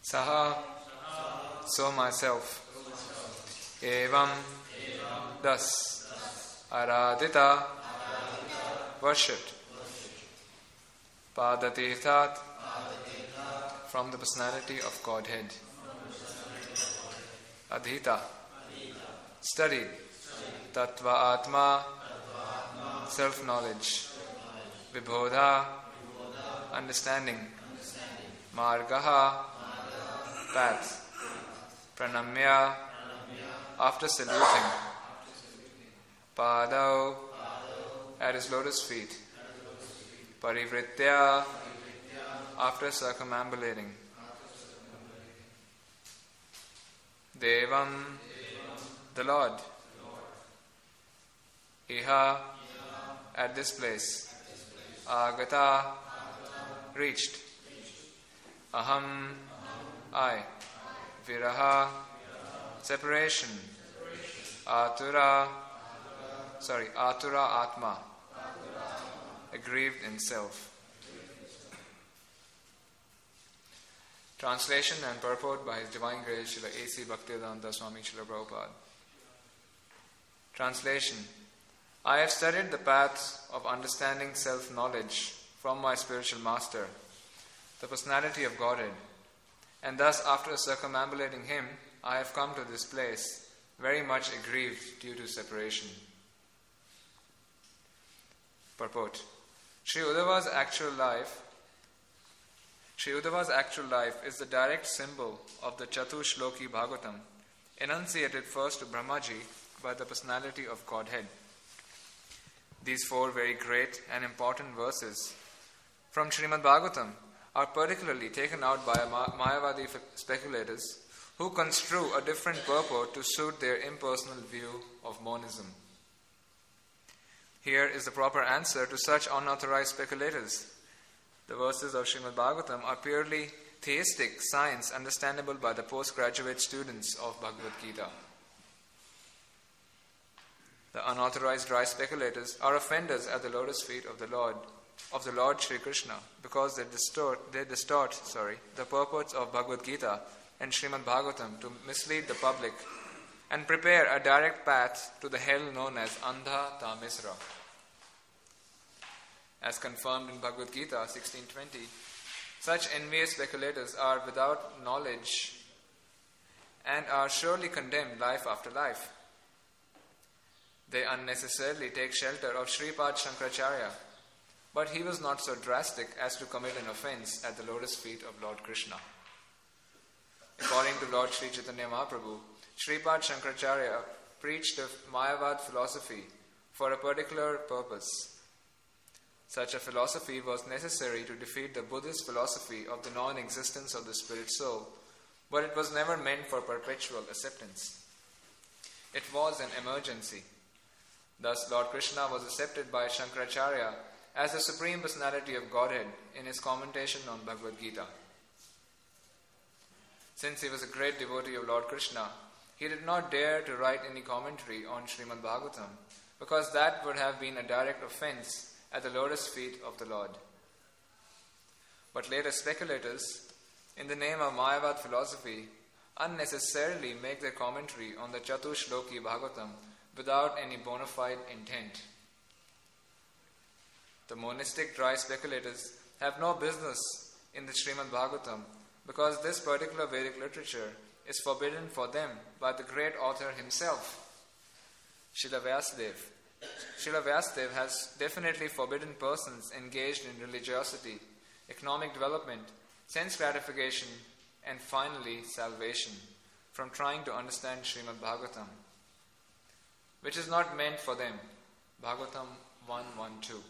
Saha, so myself. Evam, thus. Aradita, worshipped. Padatirthat, from the personality of Godhead. Adhita, studied. Tattva Atma, self-knowledge. Vibodha, understanding. Margaha, path. Pranamya, after saluting. Padau, at his lotus feet. Parivritya, after circumambulating. Devam, the Lord. Iha, at this place. Agata, reached. Aham, I. Viraha, separation. Atura Atma, aggrieved in self. Translation and purport by His Divine Grace Srila A.C. Bhaktivedanta Swami Srila Prabhupada. Translation. I have studied the paths of understanding self-knowledge from my spiritual master, the personality of Godhead, and thus after circumambulating him, I have come to this place, very much aggrieved due to separation. Purport. Sri Uddhava's actual life is the direct symbol of the Chatushloki Bhagavatam, enunciated first to Brahmaji by the personality of Godhead. These four very great and important verses from Srimad Bhagavatam are particularly taken out by Mayavadi speculators who construe a different purport to suit their impersonal view of monism. Here is the proper answer to such unauthorized speculators. The verses of Srimad Bhagavatam are purely theistic science understandable by the postgraduate students of Bhagavad Gita. The unauthorized dry speculators are offenders at the lotus feet of the Lord Sri Krishna because they distort the purports of Bhagavad Gita and Srimad Bhagavatam to mislead the public and prepare a direct path to the hell known as Andha Tamisra. As confirmed in Bhagavad Gita 16:20, such envious speculators are without knowledge and are surely condemned life after life. They unnecessarily take shelter of Shripad Shankaracharya, but he was not so drastic as to commit an offense at the lotus feet of Lord Krishna. According to Lord Sri Chaitanya Mahaprabhu, Shripad Shankaracharya preached a Mayavad philosophy for a particular purpose. Such a philosophy was necessary to defeat the Buddhist philosophy of the non-existence of the spirit soul, but it was never meant for perpetual acceptance. It was an emergency. Thus, Lord Krishna was accepted by Shankaracharya as the Supreme Personality of Godhead in his commentation on Bhagavad Gita. Since he was a great devotee of Lord Krishna, he did not dare to write any commentary on Srimad Bhagavatam, because that would have been a direct offense at the lotus feet of the Lord. But later speculators, in the name of Mayavad philosophy, unnecessarily make their commentary on the Chatushloki Bhagavatam without any bona fide intent. The monistic dry speculators have no business in the Srimad Bhagavatam because this particular Vedic literature is forbidden for them by the great author himself, Srila Vyasadeva. Srila Vyasadeva has definitely forbidden persons engaged in religiosity, economic development, sense gratification, and finally salvation from trying to understand Srimad Bhagavatam, which is not meant for them. Bhagavatam 1.1.2.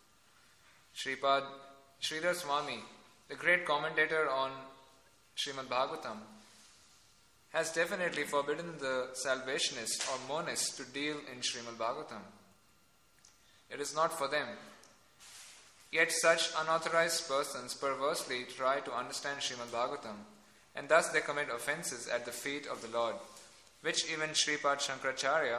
Sridhar Swami, the great commentator on Srimad Bhagavatam, has definitely forbidden the salvationists or monists to deal in Srimad Bhagavatam. It is not for them. Yet such unauthorized persons perversely try to understand Srimad Bhagavatam, and thus they commit offenses at the feet of the Lord, which even Shripad Shankaracharya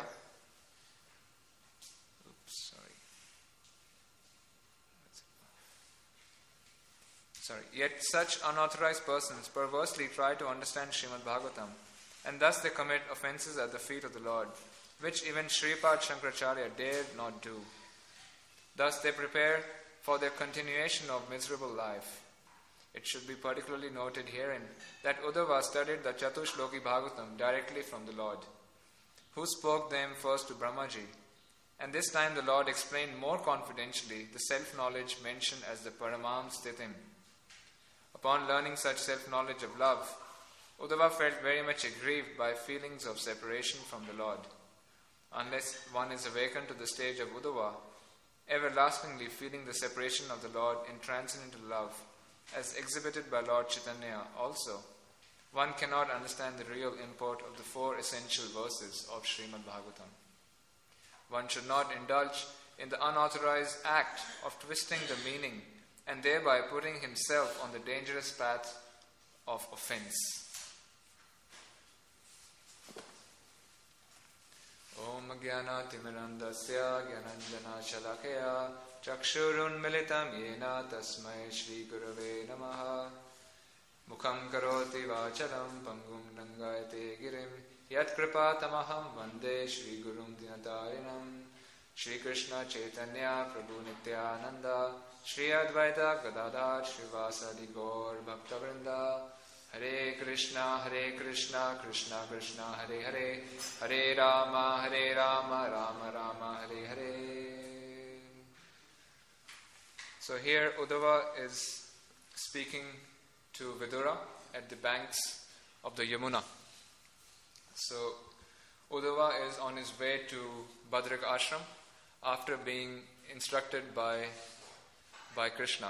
Yet such unauthorized persons perversely try to understand Srimad Bhagavatam, and thus they commit offences at the feet of the Lord, which even Shripad Shankaracharya dared not do. Thus they prepare for their continuation of miserable life. It should be particularly noted herein that Uddhava studied the Chatushloki Bhagavatam directly from the Lord, who spoke them first to Brahmaji, and this time the Lord explained more confidentially the self-knowledge mentioned as the Paramam Sthitim. Upon learning such self-knowledge of love, Uddhava felt very much aggrieved by feelings of separation from the Lord. Unless one is awakened to the stage of Uddhava, everlastingly feeling the separation of the Lord in transcendental love, as exhibited by Lord Chaitanya also, one cannot understand the real import of the 4 essential verses of Srimad Bhagavatam. One should not indulge in the unauthorized act of twisting the meaning and thereby putting himself on the dangerous path of offense. Om Jnana-timirandasya Jnananjana-shalakaya Chakshurunmilitam Yena Tasmai Shri Gurave Namaha Mukham Karoti Vacharam Pangum Nangayate Girim Yat Kripa Tamaham Vande Shri Gurum Dinatarinam Shri Krishna Chaitanya Prabhu Nityananda Shri Advaita Gadadhar Srivasadi Gaur Bhaktavrinda Hare Krishna, Krishna Krishna, Hare Hare, Hare Rama, Rama Rama, Hare Hare. So here Uddhava is speaking to Vidura at the banks of the Yamuna. So Uddhava is on his way to Badrik Ashram after being instructed by Krishna.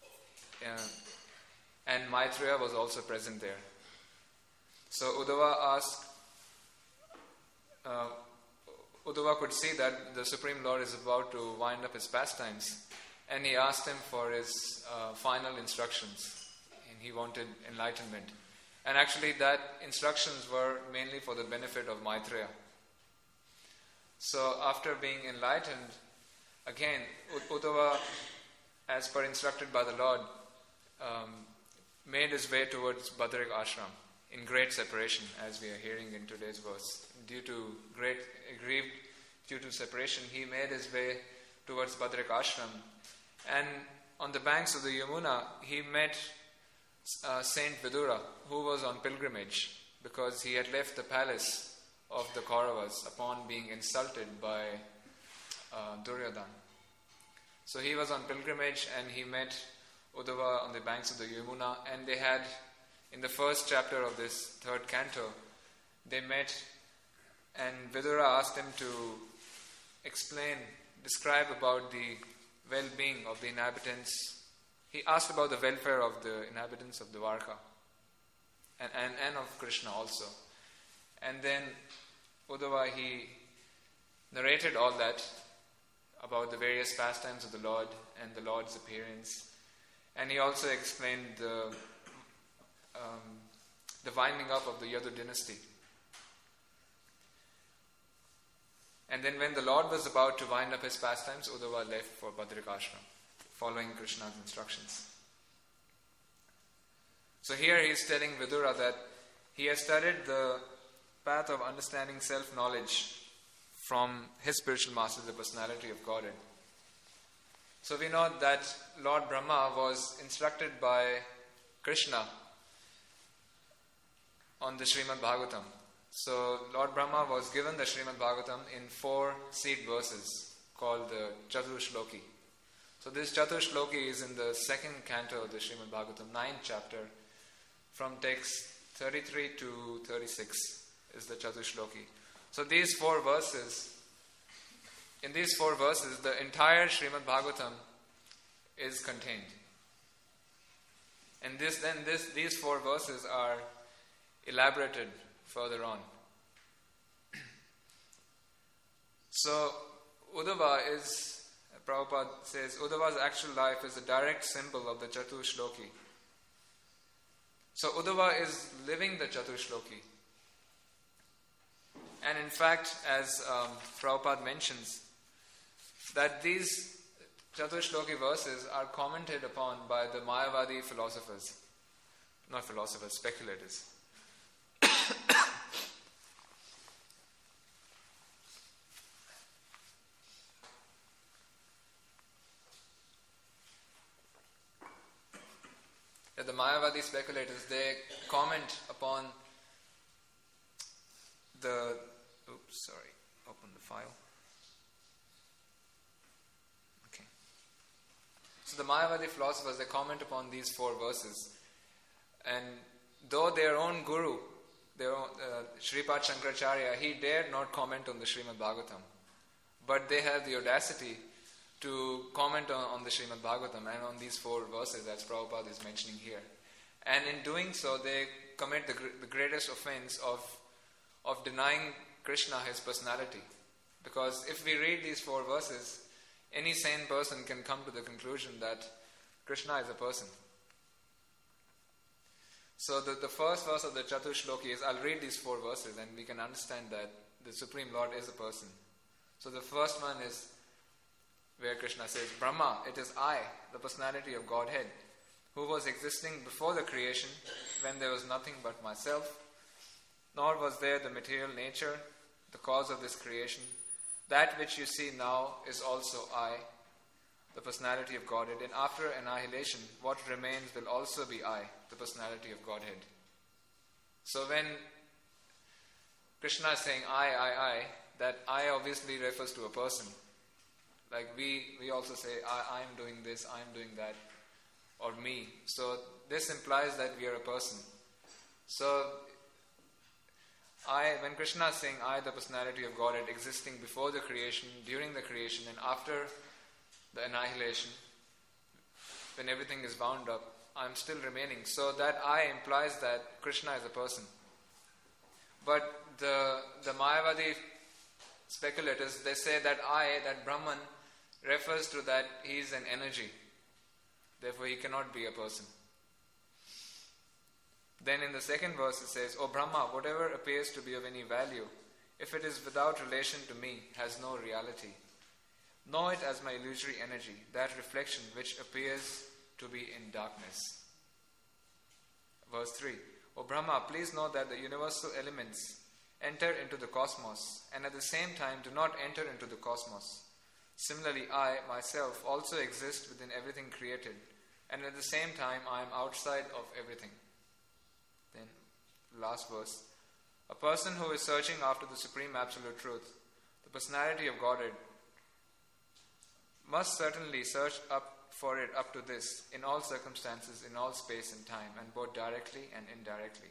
And Maitreya was also present there. So Uddhava could see that the Supreme Lord is about to wind up his pastimes, and he asked him for his final instructions, and he wanted enlightenment. And actually that instructions were mainly for the benefit of Maitreya. So after being enlightened, again, Uddhava, as per instructed by the Lord, made his way towards Badrik Ashram in great separation, as we are hearing in today's verse. Aggrieved due to separation, he made his way towards Badrik Ashram. And on the banks of the Yamuna, he met Saint Vidura, who was on pilgrimage because he had left the palace of the Kauravas upon being insulted by Duryodhana. So he was on pilgrimage and he met Uddhava on the banks of the Yamuna, and they had, in the first chapter of this 3rd canto, they met, and Vidura asked him to describe about the well-being of the inhabitants. He asked about the welfare of the inhabitants of Dwarka and of Krishna also. And then Uddhava, he narrated all that about the various pastimes of the Lord and the Lord's appearance. And he also explained the winding up of the Yadu dynasty. And then when the Lord was about to wind up his pastimes, Uddhava left for Badrik Ashram, following Krishna's instructions. So here he is telling Vidura that he has studied the path of understanding self-knowledge from his spiritual master, the personality of Godhead. So we know that Lord Brahma was instructed by Krishna on the Srimad Bhagavatam. So Lord Brahma was given the Srimad Bhagavatam in 4 seed verses called the Chatushloki. So this Chatushloki is in the 2nd canto of the Srimad Bhagavatam, 9th chapter, from text 33 to 36 is the Chatushloki. So in these 4 verses, the entire Srimad Bhagavatam is contained. And these 4 verses are elaborated further on. So Uddhava Prabhupada says, Uddhava's actual life is a direct symbol of the Chatushloki. So Uddhava is living the Chatushloki. And in fact, as Prabhupada mentions, that these Chaturshloki verses are commented upon by the Mayavadi philosophers. Not philosophers, speculators. The Mayavadi speculators, they comment upon the... open the file. Okay. So the Mayavadi philosophers, they comment upon these 4 verses. And though their own guru, Shripad Shankaracharya, he dared not comment on the Srimad Bhagavatam. But they have the audacity to comment on the Srimad Bhagavatam and on these 4 verses as Prabhupada is mentioning here. And in doing so, they commit the greatest offense of denying Krishna his personality. Because if we read these 4 verses, any sane person can come to the conclusion that Krishna is a person. So the first verse of the Chaturshloki is, I'll read these 4 verses and we can understand that the Supreme Lord is a person. So the first one is where Krishna says, Brahma, it is I, the personality of Godhead, who was existing before the creation when there was nothing but myself, nor was there the material nature, the cause of this creation. That which you see now is also I, the personality of Godhead. And after annihilation, what remains will also be I, the personality of Godhead. So when Krishna is saying I, that I obviously refers to a person. Like we also say, I'm doing this, I'm doing that, or me. So this implies that we are a person. So when Krishna is saying I, the personality of Godhead, existing before the creation, during the creation, and after the annihilation, when everything is wound up, I'm still remaining. So that I implies that Krishna is a person. But the Mayavadi speculators, they say that that Brahman, refers to that he is an energy. Therefore, he cannot be a person. Then in the second verse it says, O Brahma, whatever appears to be of any value, if it is without relation to me, has no reality. Know it as my illusory energy, that reflection which appears to be in darkness. Verse 3. O Brahma, please know that the universal elements enter into the cosmos, and at the same time do not enter into the cosmos. Similarly, I, myself, also exist within everything created, and at the same time I am outside of everything. Then, last verse. A person who is searching after the Supreme Absolute Truth, the personality of Godhead, must certainly search for it up to this, in all circumstances, in all space and time, and both directly and indirectly.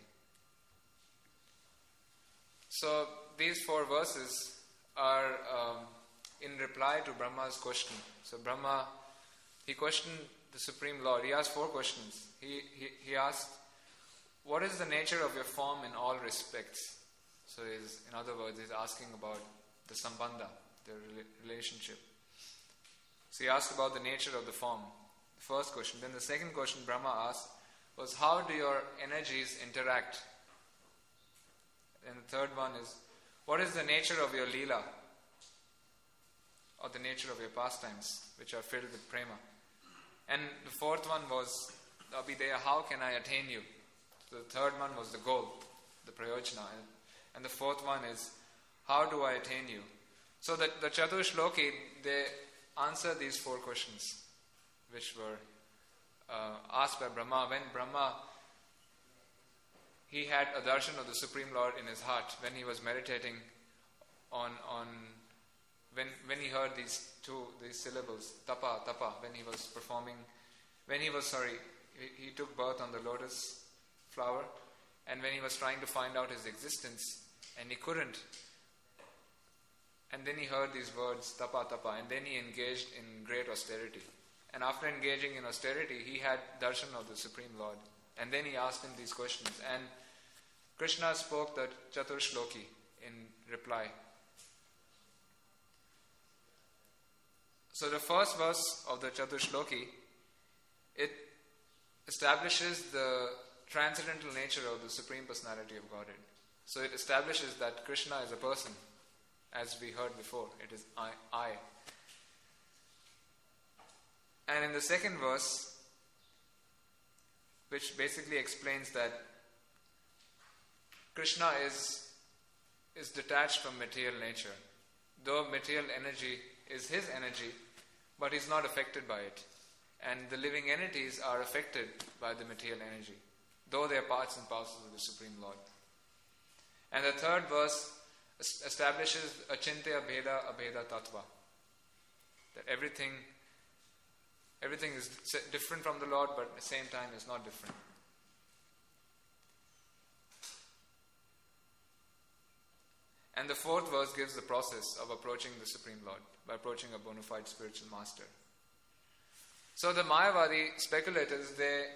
So, these 4 verses are in reply to Brahma's question. So Brahma, he questioned the Supreme Lord. He asked 4 questions. He asked, what is the nature of your form in all respects? So in other words, he's asking about the sambandha, the relationship. So he asked about the nature of the form, the first question. Then the second question Brahma asked was, how do your energies interact? And the third one is, what is the nature of your leela? Or the nature of your pastimes, which are filled with prema. And the fourth one was, Abhideya, how can I attain you? So the third one was the goal, the prayojana. And the fourth one is, how do I attain you? So the Chaturshloki, they answer these 4 questions, which were asked by Brahma. When Brahma, he had a darshan of the Supreme Lord in his heart, when he was meditating on when he heard these syllables, tapa, when he was performing, he took birth on the lotus flower, and when he was trying to find out his existence, and he couldn't, and then he heard these words, tapa, and then he engaged in great austerity. And after engaging in austerity, he had darshan of the Supreme Lord, and then he asked him these questions, and Krishna spoke the Chaturshloki in reply. So the first verse of the Chaturshloki, it establishes the transcendental nature of the Supreme Personality of Godhead. So it establishes that Krishna is a person, as we heard before. It is I. And in the second verse, which basically explains that Krishna is detached from material nature. Though material energy is his energy, but he's not affected by it. And the living entities are affected by the material energy, though they are parts and parcels of the Supreme Lord. And the third verse establishes achintya bheda abheda tattva, that everything is different from the Lord, but at the same time is not different. And the fourth verse gives the process of approaching the Supreme Lord, by approaching a bona fide spiritual master. So the Mayavadi speculators,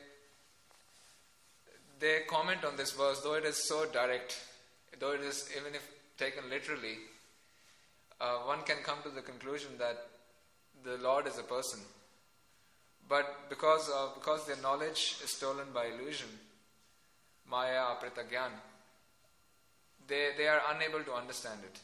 they comment on this verse, though it is so direct, though it is, even if taken literally, one can come to the conclusion that the Lord is a person. But because their knowledge is stolen by illusion, Maya aprita gyan, they are unable to understand it.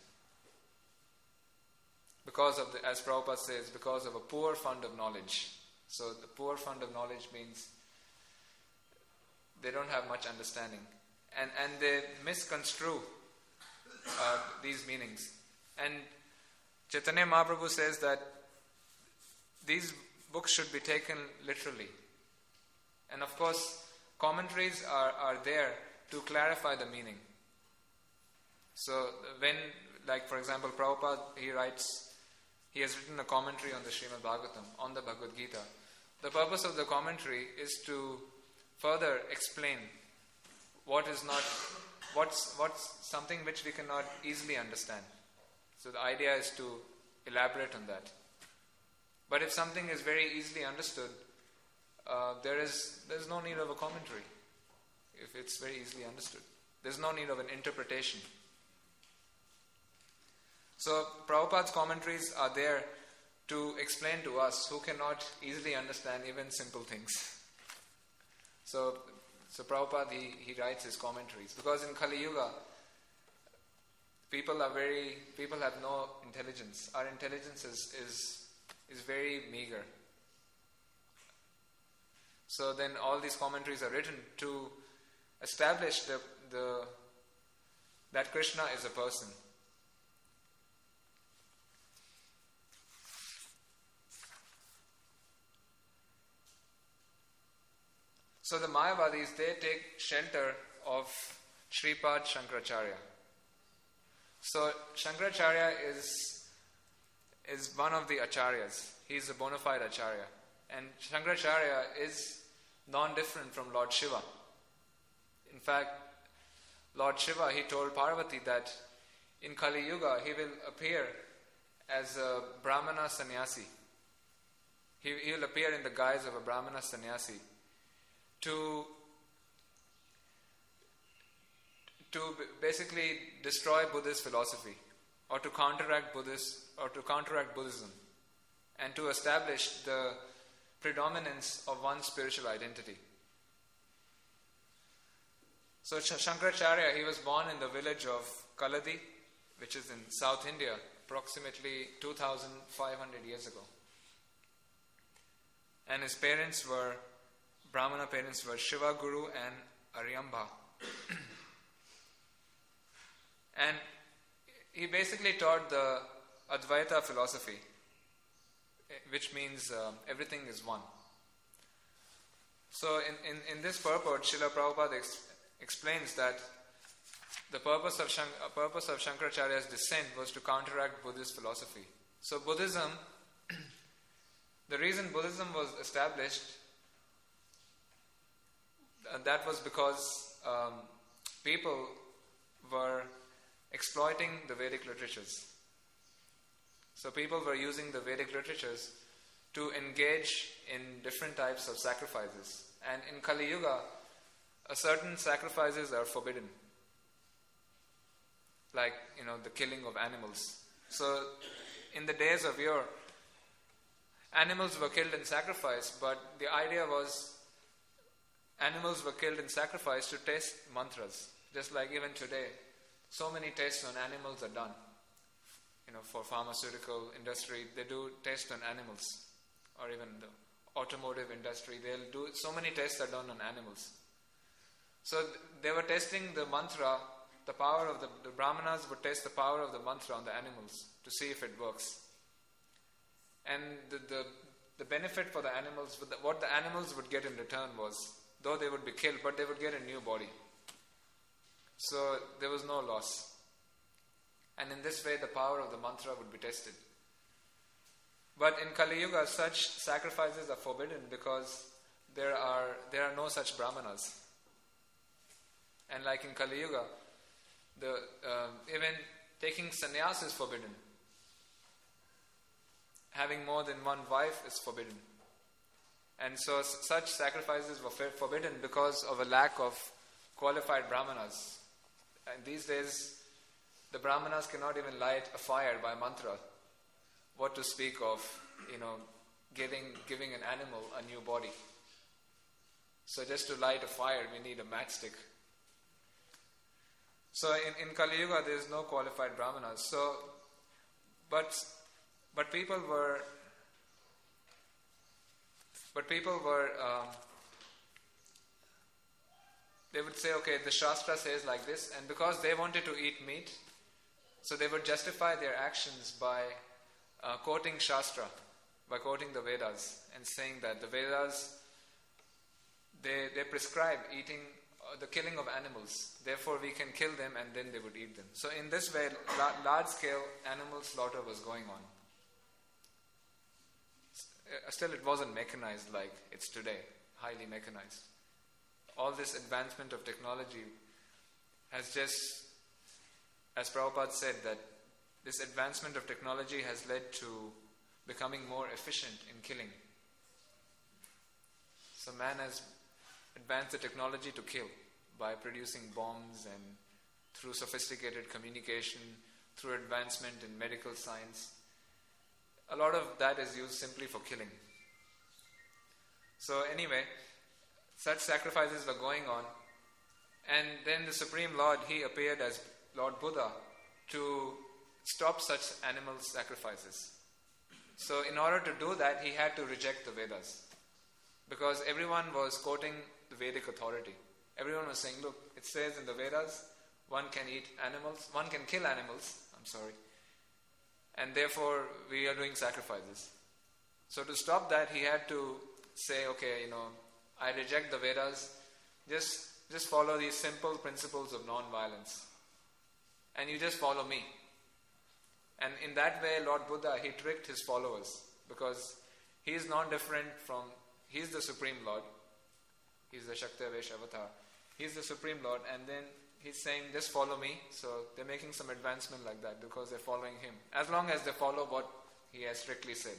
Because of as Prabhupada says, because of a poor fund of knowledge. So the poor fund of knowledge means they don't have much understanding. And they misconstrue these meanings. And Chaitanya Mahaprabhu says that these books should be taken literally. And of course, commentaries are there to clarify the meaning. So when, like for example, Prabhupada, he has written a commentary on the Srimad Bhagavatam, on the Bhagavad Gita. The purpose of the commentary is to further explain what's something which we cannot easily understand. So the idea is to elaborate on that. But if something is very easily understood, there's no need of a commentary. If it's very easily understood, there's no need of an interpretation. So Prabhupada's commentaries are there to explain to us who cannot easily understand even simple things. So Prabhupada, he writes his commentaries, because in Kali Yuga, people have no intelligence. Our intelligence is very meager. So then all these commentaries are written to establish that Krishna is a person. So the Mayavadis, they take shelter of Shripad Shankaracharya. So Shankaracharya is one of the acharyas. He is a bona fide acharya. And Shankaracharya is non-different from Lord Shiva. In fact, Lord Shiva, he told Parvati that in Kali Yuga he will appear as a Brahmana sannyasi. He will appear in the guise of a Brahmana sannyasi to basically destroy Buddhist philosophy, or to counteract Buddhism, and to establish the predominance of one spiritual identity. So Shankaracharya, he was born in the village of Kaladi, which is in South India, approximately 2,500 years ago. And his Brahmana parents were Shiva Guru and Aryambha. And he basically taught the Advaita philosophy, which means everything is one. So in this purport, Srila Prabhupada explains that the purpose of Shankaracharya's descent was to counteract Buddhist philosophy. So Buddhism, the reason Buddhism was established, that was because people were exploiting the Vedic literatures. So people were using the Vedic literatures to engage in different types of sacrifices. And in Kali Yuga, certain sacrifices are forbidden. Like, the killing of animals. So in the days of yore, animals were killed in sacrifice, but the idea was animals were killed in sacrifice to test mantras. Just like even today, so many tests on animals are done. For pharmaceutical industry, they do tests on animals, or even the automotive industry, they'll do so many tests are done on animals. So they were testing the mantra, the power of the Brahmanas would test the power of the mantra on the animals to see if it works. And the benefit for the animals, what the animals would get in return was, though they would be killed, but they would get a new body. So there was no loss. And in this way, the power of the mantra would be tested. But in Kali Yuga, such sacrifices are forbidden because there are no such brahmanas. And like in Kali Yuga, even taking sannyas is forbidden. Having more than one wife is forbidden. And so such sacrifices were forbidden because of a lack of qualified brahmanas. And these days, the brahmanas cannot even light a fire by mantra. What to speak of, giving an animal a new body. So just to light a fire, we need a matchstick. So in Kali Yuga, there is no qualified brahmanas. So, but people were they would say, okay, the Shastra says like this, and because they wanted to eat meat, so they would justify their actions by quoting Shastra, by quoting the Vedas, and saying that the Vedas, they prescribe eating, the killing of animals. Therefore, we can kill them, and then they would eat them. So in this way, large-scale animal slaughter was going on. Still, it wasn't mechanized like it's today, highly mechanized. All this advancement of technology has just, as Prabhupada said, that this advancement of technology has led to becoming more efficient in killing. So man has advanced the technology to kill by producing bombs and through sophisticated communication, through advancement in medical science. A lot of that is used simply for killing. So anyway, such sacrifices were going on, and then the Supreme Lord, he appeared as Lord Buddha to stop such animal sacrifices. So in order to do that, he had to reject the Vedas, because everyone was quoting the Vedic authority. Everyone was saying, look, it says in the Vedas, one can eat animals, one can kill animals, and therefore we are doing sacrifices. So to stop that, he had to say, okay, I reject the Vedas, just follow these simple principles of non-violence. And you just follow me. And in that way, Lord Buddha, he tricked his followers, because he is not different from, he is the Supreme Lord. He is the Shaktavesh Avatar. He is the Supreme Lord, and then he's saying, just follow me. So they're making some advancement like that because they're following him. As long as they follow what he has strictly said.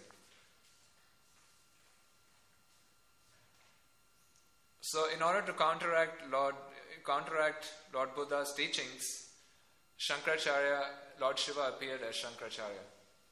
So in order to counteract Lord Buddha's teachings, Shankaracharya, Lord Shiva appeared as Shankaracharya.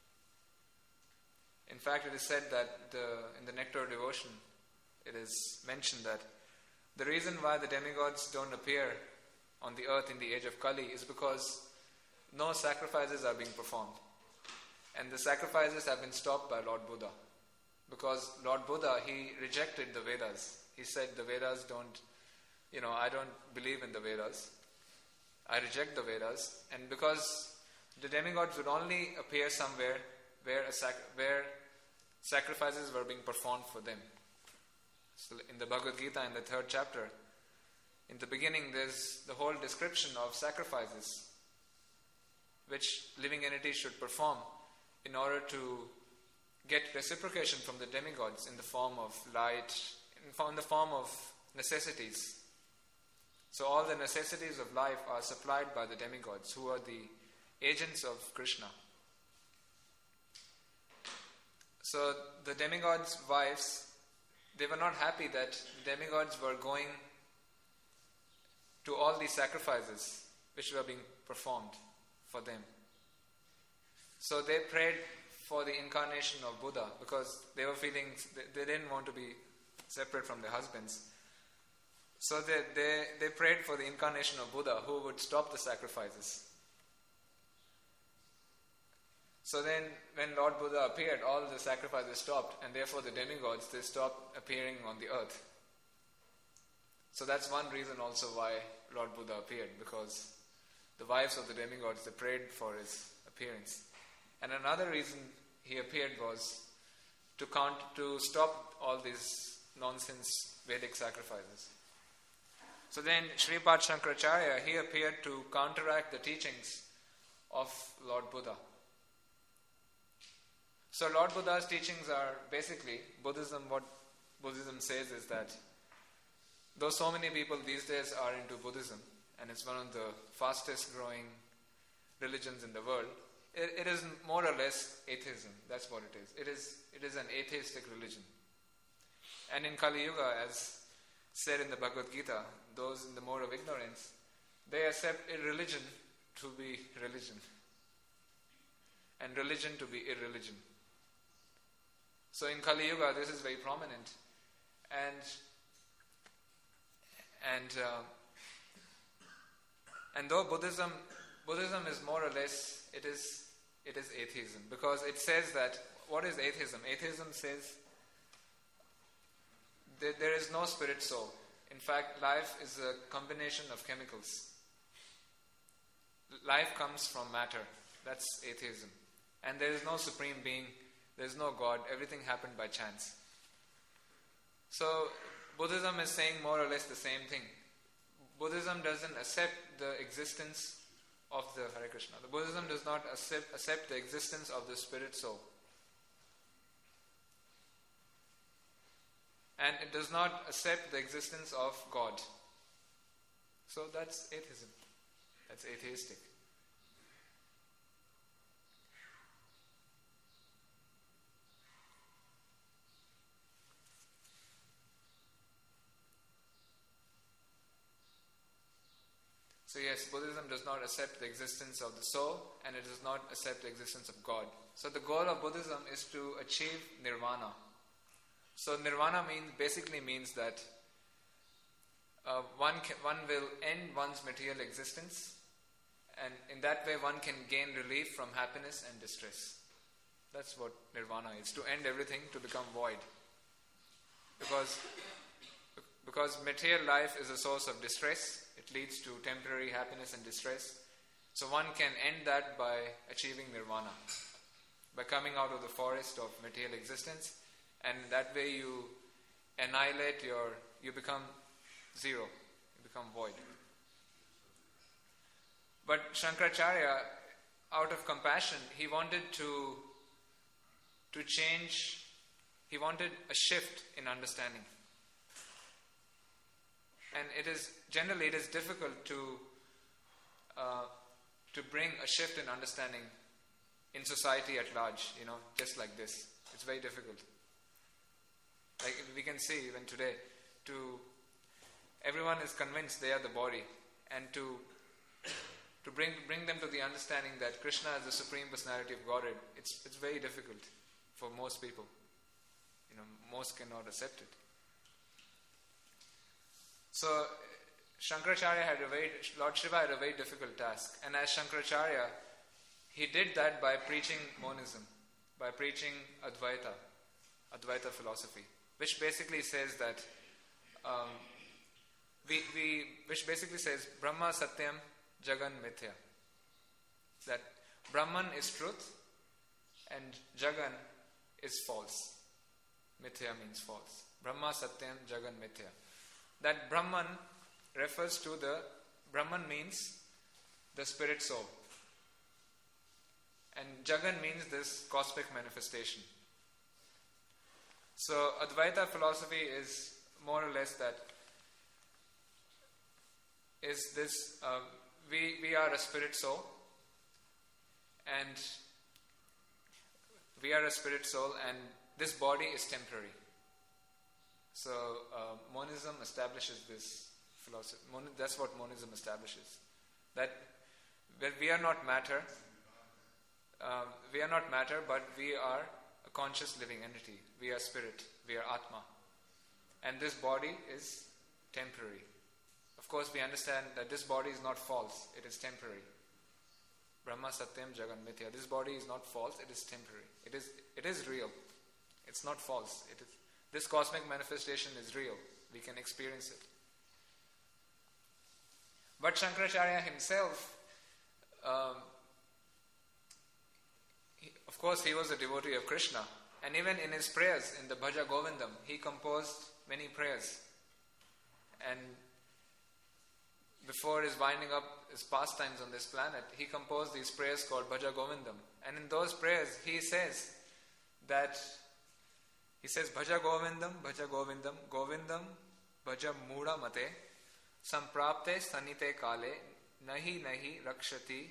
In fact, it is said that in the Nectar of Devotion, it is mentioned that the reason why the demigods don't appear on the earth in the age of Kali is because no sacrifices are being performed. And the sacrifices have been stopped by Lord Buddha. Because Lord Buddha, he rejected the Vedas. He said the Vedas don't, I don't believe in the Vedas. I reject the Vedas. And because the demigods would only appear somewhere where sacrifices were being performed for them. So in the Bhagavad Gita, in the 3rd chapter, in the beginning there's the whole description of sacrifices which living entities should perform in order to get reciprocation from the demigods in the form of light, in the form of necessities. So all the necessities of life are supplied by the demigods, who are the agents of Krishna. So the demigods' wives, they were not happy that demigods were going to all these sacrifices which were being performed for them. So they prayed for the incarnation of Buddha, because they were feeling they didn't want to be separate from their husbands. So they prayed for the incarnation of Buddha, who would stop the sacrifices. So then when Lord Buddha appeared, all the sacrifices stopped, and therefore the demigods, they stopped appearing on the earth. So that's one reason also why Lord Buddha appeared, because the wives of the demigods, they prayed for his appearance. And another reason he appeared was to stop all these nonsense Vedic sacrifices. So then Sripad Shankaracharya, he appeared to counteract the teachings of Lord Buddha. So Lord Buddha's teachings are basically Buddhism. What Buddhism says is that though so many people these days are into Buddhism, and it's one of the fastest growing religions in the world, it is more or less atheism. That's what it is. It is an atheistic religion. And in Kali Yuga, as said in the Bhagavad Gita, those in the mode of ignorance, they accept religion to be religion, and religion to be irreligion. So in Kali Yuga, this is very prominent, and though Buddhism is more or less, it is atheism, because it says that, what is atheism? Atheism says that there is no spirit soul. In fact, life is a combination of chemicals. Life comes from matter. That's atheism. And there is no supreme being, there is no God, everything happened by chance. So Buddhism is saying more or less the same thing. Buddhism doesn't accept the existence of the Hare Krishna. The Buddhism does not accept the existence of the spirit soul. And it does not accept the existence of God. So that's atheism. That's atheistic. So yes, Buddhism does not accept the existence of the soul, and it does not accept the existence of God. So the goal of Buddhism is to achieve nirvana. So nirvana basically means that one will end one's material existence, and in that way one can gain relief from happiness and distress. That's what nirvana is, to end everything, to become void. Because material life is a source of distress, it leads to temporary happiness and distress. So one can end that by achieving nirvana, by coming out of the forest of material existence, and that way you annihilate you become zero, you become void. But Shankaracharya, out of compassion, he wanted to change, he wanted a shift in understanding. And it is difficult to bring a shift in understanding in society at large, just like this. It's very difficult. Like we can see even today, everyone is convinced they are the body, and to bring them to the understanding that Krishna is the Supreme Personality of Godhead, it's very difficult for most people. Most cannot accept it. So Lord Shiva had a very difficult task, and as Shankaracharya, he did that by preaching monism, by preaching Advaita philosophy, which basically says that which basically says Brahma Satyam Jagan Mithya, that Brahman is truth and Jagan is false. Mithya means false. Brahma Satyam Jagan Mithya. That Brahman refers to Brahman means the spirit soul, and Jagan means this cosmic manifestation. So Advaita philosophy is more or less that is this we are a spirit soul, and this body is temporary. So monism establishes this philosophy. That's what monism establishes, that we are not matter. But we are a conscious living entity. We are spirit. We are Atma. And this body is temporary. Of course, we understand that this body is not false. It is temporary. Brahma Satyam Jagan Mithya. This body is not false, it is temporary. It is real. It's not false. This cosmic manifestation is real. We can experience it. But Shankaracharya himself, of course, he was a devotee of Krishna. And even in his prayers, in the Bhaja Govindam, he composed many prayers. And before his winding up his pastimes on this planet, he composed these prayers called Bhaja Govindam. And in those prayers, he says Bhaja Govindam, Govindam, Bhaja Muda Mate, Samprapte Sanite Kale, Nahi Rakshati,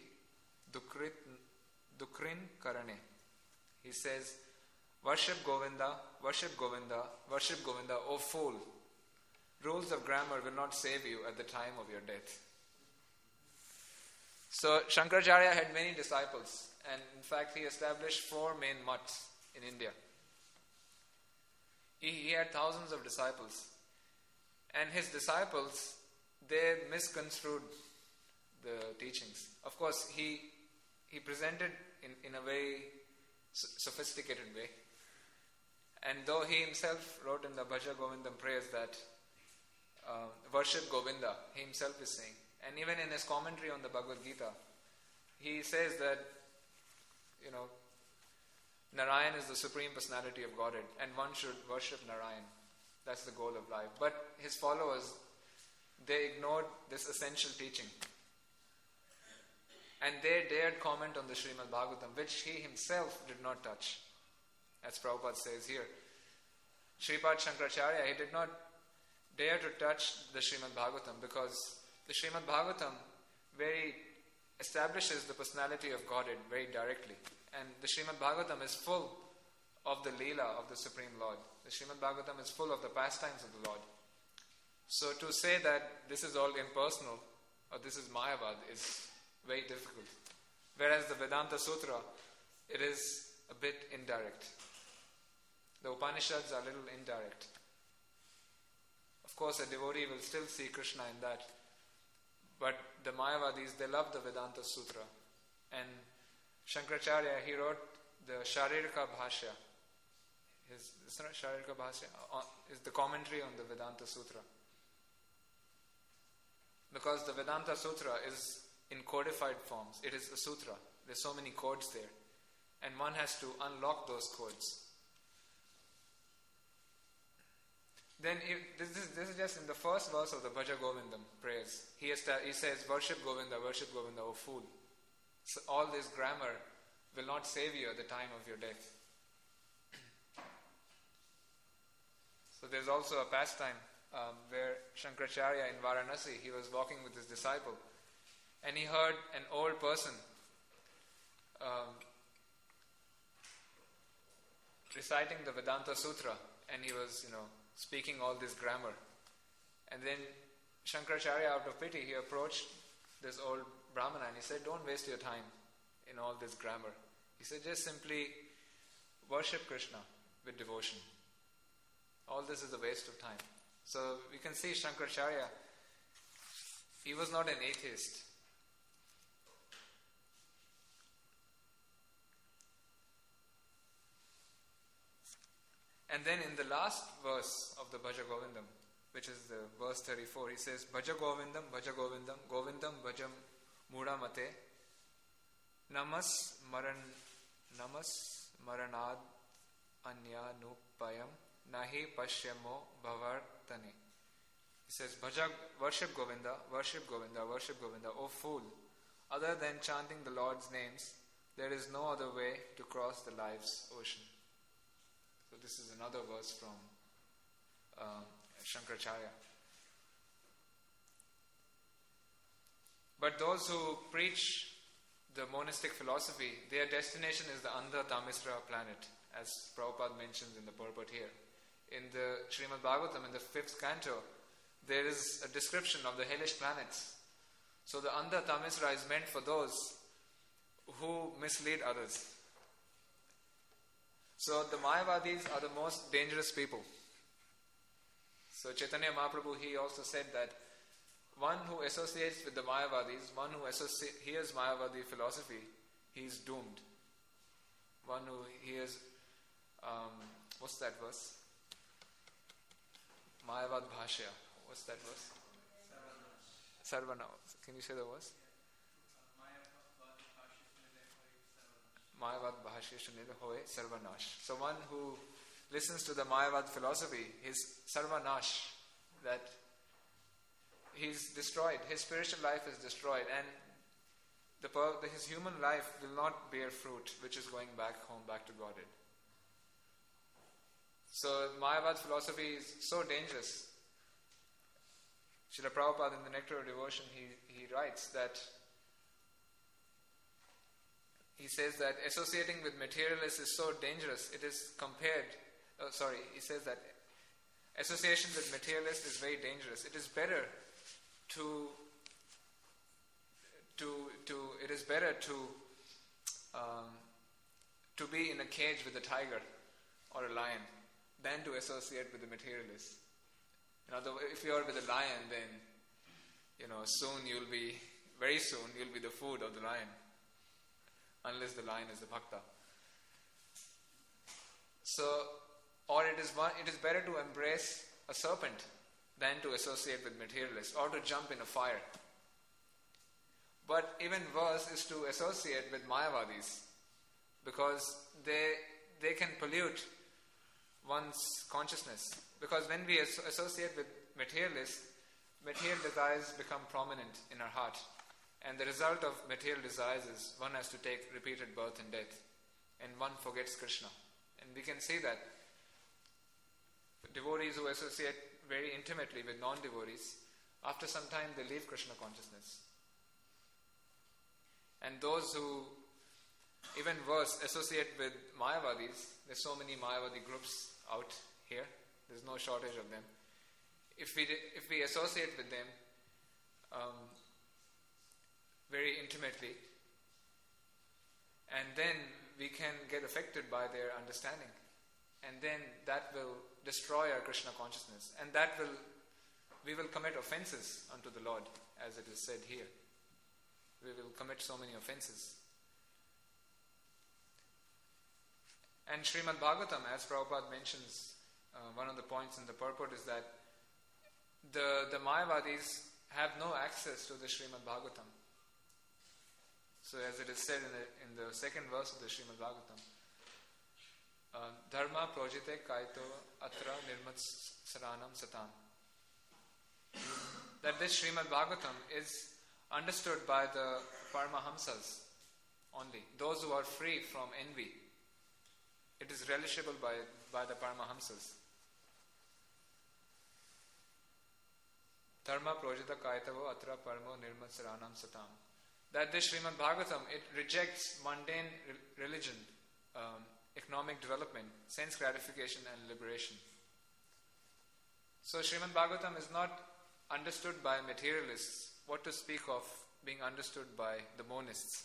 Dukrin Karane. He says, worship Govinda, worship Govinda, worship Govinda, O fool. Rules of grammar will not save you at the time of your death. So Shankaracharya had many disciples, and in fact he established 4 main mutts in India. He had thousands of disciples, and his disciples, they misconstrued the teachings. Of course, he presented in a very sophisticated way. And though he himself wrote in the Bhaja Govindam prayers that worship Govinda, he himself is saying. And even in his commentary on the Bhagavad Gita, he says that, Narayan is the Supreme Personality of Godhead, and one should worship Narayan. That's the goal of life. But his followers, they ignored this essential teaching. And they dared comment on the Srimad Bhagavatam, which he himself did not touch. As Prabhupada says here, Sripad Shankaracharya, he did not dare to touch the Srimad Bhagavatam, because the Srimad Bhagavatam very establishes the personality of Godhead very directly. And the Srimad Bhagavatam is full of the Leela of the Supreme Lord. The Srimad Bhagavatam is full of the pastimes of the Lord. So to say that this is all impersonal or this is Mayavad is very difficult. Whereas the Vedanta Sutra, it is a bit indirect. The Upanishads are a little indirect. Of course, a devotee will still see Krishna in that. But the Mayavadis, they love the Vedanta Sutra. And Shankaracharya, he wrote the Sharirika Bhashya. Is the commentary on the Vedanta Sutra. Because the Vedanta Sutra is in codified forms. It is a sutra. There's so many codes there. And one has to unlock those codes. Then this is just in the first verse of the Bhaja Govindam prayers. He says, worship Govinda, O fool. So all this grammar will not save you at the time of your death. So there's also a pastime where Shankaracharya in Varanasi, he was walking with his disciple, and he heard an old person reciting the Vedanta Sutra, and he was, speaking all this grammar. And then Shankaracharya, out of pity, he approached this old Brahmana and he said, don't waste your time in all this grammar. He said, just simply worship Krishna with devotion. All this is a waste of time. So we can see Shankaracharya, he was not an atheist. And then in the last verse of the Bhaja Govindam, which is the verse 34, he says, Bhaja Govindam, Govindam Bhajam Muda Mate, Namas Maranad Anya Nupayam Nahi Pashyamo Bhavartane. He says, worship Govinda, worship Govinda, worship Govinda, O fool. Other than chanting the Lord's names, there is no other way to cross the life's ocean. So this is another verse from Shankaracharya. But those who preach the monistic philosophy, their destination is the Andha Tamisra planet, as Prabhupada mentions in the purport here. In the Srimad Bhagavatam, in the 5th canto, there is a description of the hellish planets. So the Andha Tamisra is meant for those who mislead others. So the Mayavadis are the most dangerous people. So Chaitanya Mahaprabhu, he also said that one who associates with the Mayavadis, one who hears Mayavadi philosophy, he is doomed. One who hears, what's that verse? Mayavad Bhashya. What's that verse? Sarvanash. Can you say the verse? Mayavad Bhashya Shunil Hoy Sarvanash. So one who listens to the Mayavad philosophy, his Sarvanash, that he's destroyed, his spiritual life is destroyed, and his human life will not bear fruit, which is going back home, back to Godhead. So Mayavad philosophy is so dangerous. Srila Prabhupada in the Nectar of Devotion, he writes that, he says that associating with materialists is so dangerous, it is compared, he says that association with materialists is very dangerous. It is better to be in a cage with a tiger or a lion than to associate with the materialist. In other words, if you are with a lion, then very soon you'll be the food of the lion, unless the lion is the bhakta. So, or it is better to embrace a serpent than to associate with materialists, or to jump in a fire. But even worse is to associate with Mayavadis, because they can pollute one's consciousness. Because when we associate with materialists, material desires become prominent in our heart. And the result of material desires is one has to take repeated birth and death. And one forgets Krishna. And we can see that devotees who associate very intimately with non-devotees, after some time they leave Krishna consciousness. And those who, even worse, associate with Mayavadis, there's so many Mayavadi groups out here, there's no shortage of them. If we associate with them very intimately, and then we can get affected by their understanding, and then that will destroy our Krishna consciousness, and we will commit offenses unto the Lord, as it is said here. We will commit so many offenses. And Srimad Bhagavatam, as Prabhupada mentions, one of the points in the purport is that the Mayavadis have no access to the Srimad Bhagavatam. So as it is said in the second verse of the Srimad Bhagavatam, Dharma projite kaito atra nirmat saranam satam. That this Srimad Bhagavatam is understood by the Paramahamsas only, those who are free from envy. It is relishable by the Paramahamsas. Dharma projita kaitavo atra paramo nirmat saranam satam. That this Srimad Bhagavatam, it rejects mundane religion, economic development, sense gratification and liberation. So Srimad Bhagavatam is not understood by materialists, what to speak of being understood by the monists.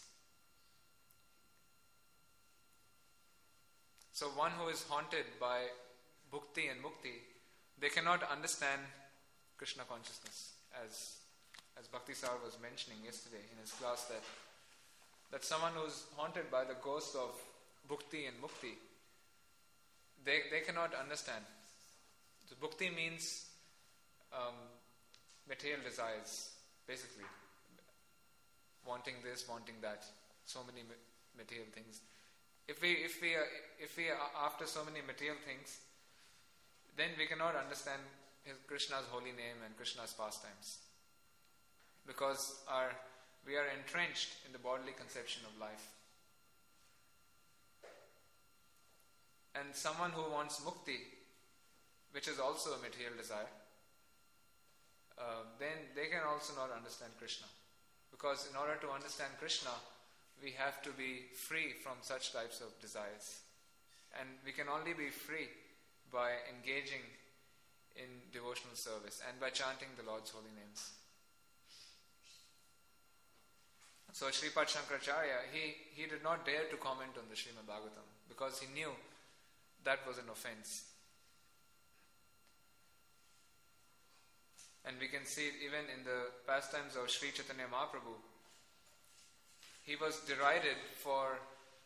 So one who is haunted by bhukti and mukti, they cannot understand Krishna consciousness, as Bhakti Sar was mentioning yesterday in his class, that someone who is haunted by the ghosts of bhukti and mukti, they cannot understand. So bhukti means material desires, basically. Wanting this, wanting that, so many material things. If we are after so many material things, then we cannot understand Krishna's holy name and Krishna's pastimes. Because we are entrenched in the bodily conception of life. And someone who wants mukti, which is also a material desire, then they can also not understand Krishna. Because in order to understand Krishna, we have to be free from such types of desires. And we can only be free by engaging in devotional service and by chanting the Lord's holy names. So Sripad Shankaracharya, he did not dare to comment on the Srimad Bhagavatam because he knew that was an offense. And we can see it even in the pastimes of Sri Chaitanya Mahaprabhu. He was derided for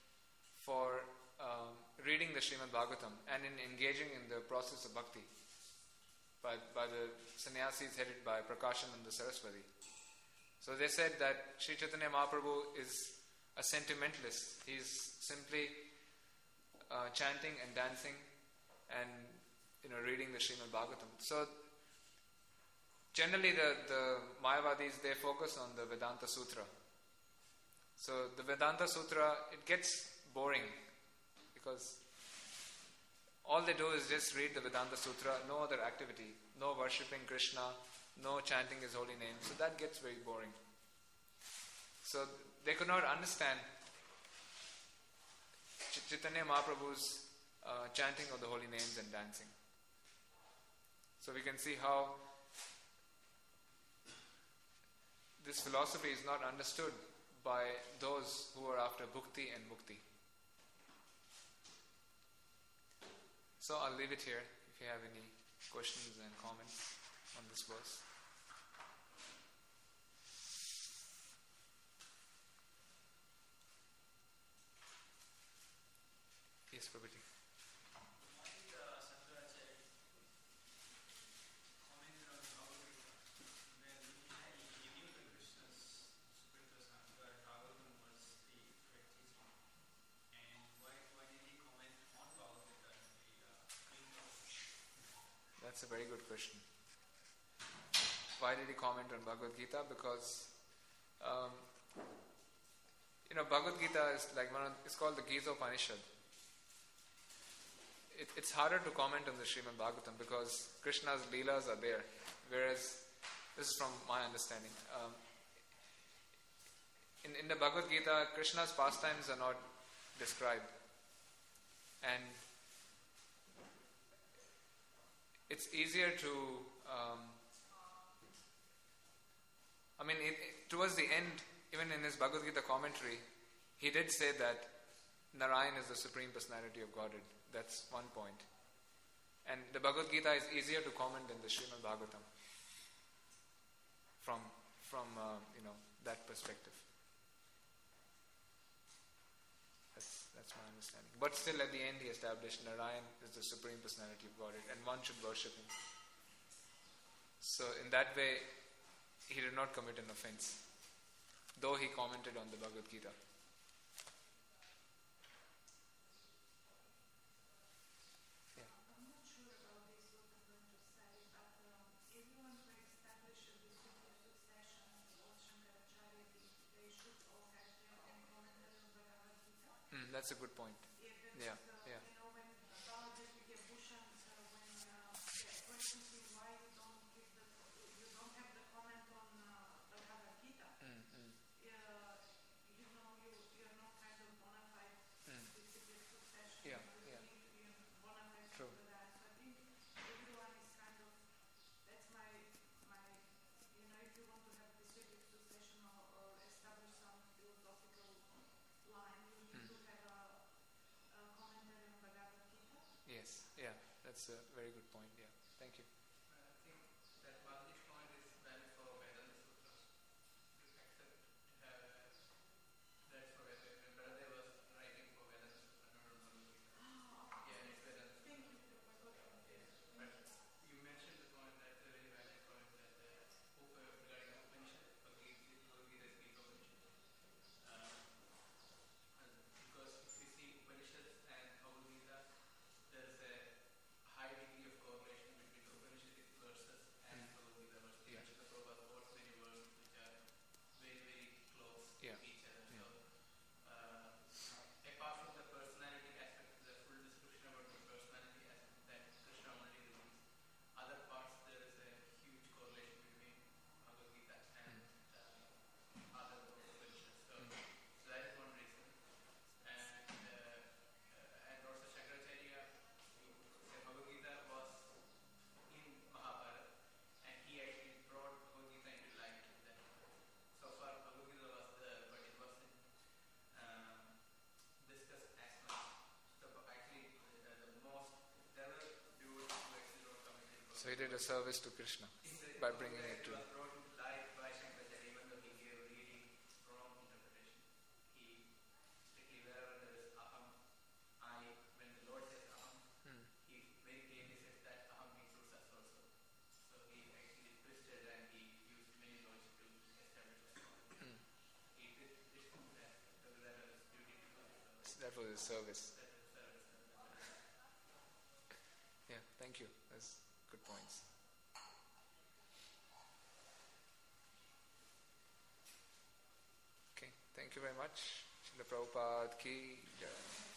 reading the Srimad Bhagavatam and in engaging in the process of bhakti by the sannyasis headed by Prakashananda Saraswati. So they said that Sri Chaitanya Mahaprabhu is a sentimentalist. He's simply chanting and dancing and reading the Srimad Bhagavatam. So generally the Mayavadis, they focus on the Vedanta Sutra. So the Vedanta Sutra, it gets boring because all they do is just read the Vedanta Sutra, no other activity, no worshipping Krishna, no chanting His holy name. So that gets very boring. So they could not understand Chaitanya Mahaprabhu's chanting of the holy names and dancing. So we can see how this philosophy is not understood by those who are after bhukti and mukti. So I'll leave it here if you have any questions and comments on this verse. Yes, Prabhuji. That's a very good question. Why did he comment on Bhagavad Gita? Because Bhagavad Gita is like it's called the Gita Upanishad. It's harder to comment on the Srimad Bhagavatam because Krishna's leelas are there. Whereas, this is from my understanding, in the Bhagavad Gita, Krishna's pastimes are not described. And it's easier to, towards the end, even in his Bhagavad Gita commentary, he did say that Narayan is the Supreme Personality of Godhead. That's one point. And the Bhagavad Gita is easier to comment than the Srimad Bhagavatam from that perspective. That's my understanding. But still at the end he established Narayan is the Supreme Personality of Godhead and one should worship Him. So in that way, he did not commit an offense, though he commented on the Bhagavad Gita. That's a good point. Yeah. True. Yes, yeah, that's a very good point. Yeah, thank you. I think that Balaji's point is valid for Vedanta Sutras. You accept that's for Vedanta. When Baladev was writing for Vedanta Sutra, not Bhagavad Gita. Yeah, it's Vedanta Sutra. But you mentioned the point, that's a very valid point, that regarding Upanishad, Bhagavad Gita is Gita Upanishad. Because if you see Upanishads and Bhagavad Gita, there is a high degree of correlation between the Upanishadic verses and Bhagavad Gita verses. Yeah. The Prabhupada quotes many verses which are very, very close to each other. Yeah. So, apart from the personality aspect, the full description about the personality aspect that Krishna already reveals, other parts there is a huge correlation between Bhagavad Gita and other Upanishads. So that is one reason. And also Shankaracharya, Bhagavad Gita was in Mahabharata, and he actually brought Bhagavad Gita into life. So far Bhagavad Gita was there, but it wasn't discussed as much. So actually the most, there were dudes who actually wrote commentary. So he did a service to Krishna. Exactly. by bringing it to. was brought to light by Shankaracharya, even though he gave really wrong interpretation. He strictly, wherever there is aham, I, when the Lord says aham, he very clearly says that aham includes us also. So he actually twisted and he used many words to establish that. He did that because that was his duty to do. That was his service. That was service. Yeah, thank you. That's good points. Okay, thank you very much. Srila Prabhupada ki jai.